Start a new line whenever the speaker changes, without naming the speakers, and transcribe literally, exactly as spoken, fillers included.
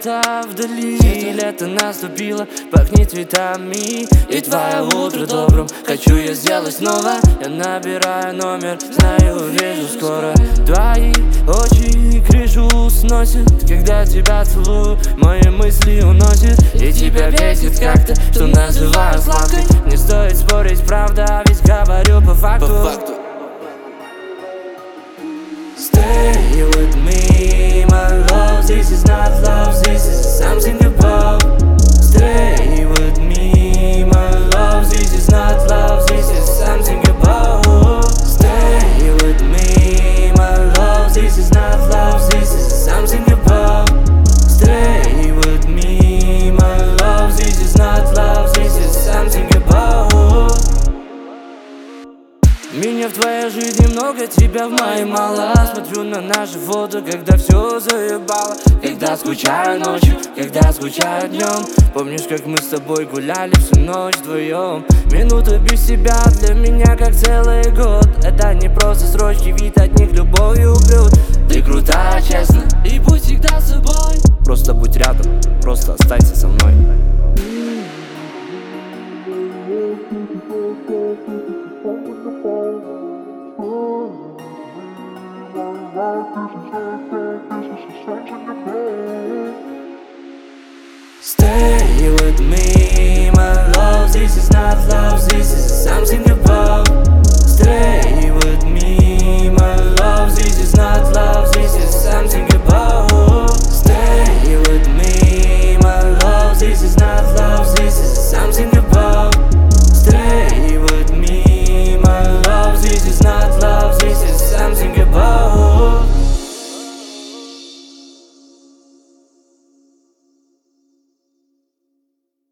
где-то вдали. Лето наступило, пахнет цветами, и твое утро добрым хочу я сделать снова. Я набираю номер, знаю, увижу скоро. Твои очи крышу сносят, когда тебя целую, мои мысли уносят. И тебя бесит как-то, что называю сладкой. Не стоит спорить, правда, ведь говорю по факту, по факту. Stay with me, my love, this is not love, this is something about. Stay with me, my love, this is not love, this is something about. Stay with me, my love, this is not love, this is something about. Stay with me, my love, this is not love, this is something about. Меня в твоей жизни много, тебя в моей мало. Смотрю на наши фото, когда все заебало. Когда скучаю ночью, когда скучаю днем. Помнишь, как мы с тобой гуляли всю ночь вдвоем? Минута без тебя для меня как целый год. Это не просто строчки, ведь от них любовью бьют. Ты крутая, честно, и будь всегда собой. Просто будь рядом, просто останься со мной.